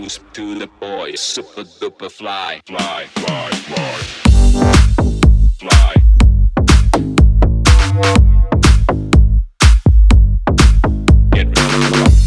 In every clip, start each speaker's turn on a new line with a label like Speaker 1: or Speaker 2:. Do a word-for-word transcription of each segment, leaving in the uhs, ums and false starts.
Speaker 1: those to the boys, super duper fly, fly, fly, fly, fly. Get ready to rock.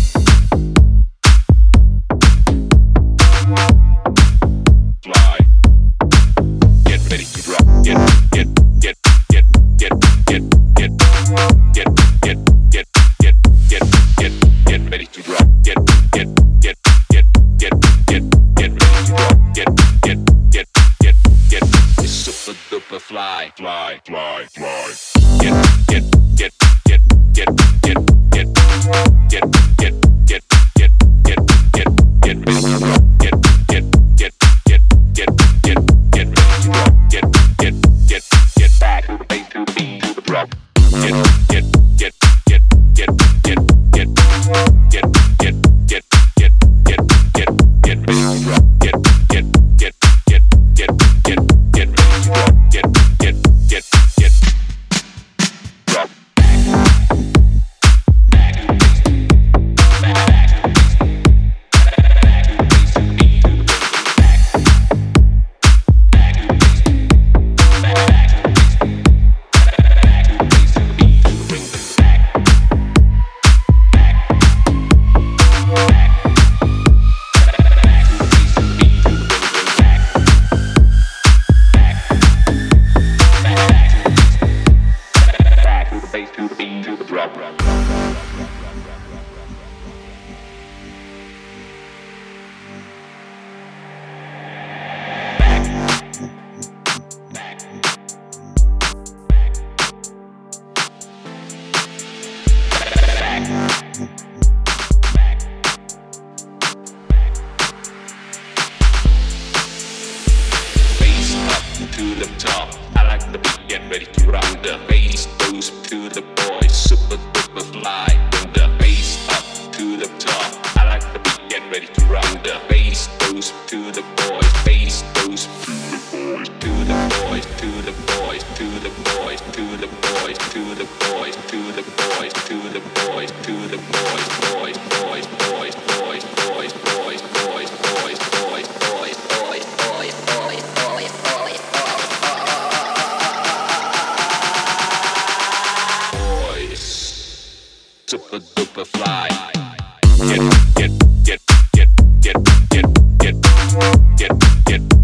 Speaker 1: Fly. Get ready to drop. Get, get, get, get, get, get, get, get, get, get, get, get, get, get ready to drop. Get, get, get, get, get, get, get ready to drop. Get, get, get, get, get, it's super duper fly, fly, fly, fly. Get, get, get, get, get, get, get, get, get, get, get, get, get, get ready to drop. Get, get, get, get, get, get, get ready to drop. Get, get, get, get back to the bass to the beat to the drop. Get, get, get, get, get, get, get, get, get, get, get, get, get, get ready to drop. Get, get, get, get, get, get, get ready to drop. Get, get, get, get, drop. Back, back to the bass, back, back to the bass, back to the bass to the beat to the back, back to the bass, back, back to the bass, back to the bass to the beat to the bring the back, back, back, back, back to the bass to the beat to the bring the back, back, back to the bass to the beat to the bring the drop. Bass up to the top. I like the beat, get ready to rock. The bass goes to the boys, super duper fly. Bring the bass up to the top. I like the beat, get ready to rock. The bass goes to the boys, bass goes to the boys, to the boys, to the boys, to the boys, to the boys, to the boys, to the boys, to the boys, to the boys, boys, boys, boys, boys, boys, boys, boys, boys, boys, boys, boys, boys, boys, boys, boys, boys, super duper fly. Get, get, get, get, get, get, get, get, get.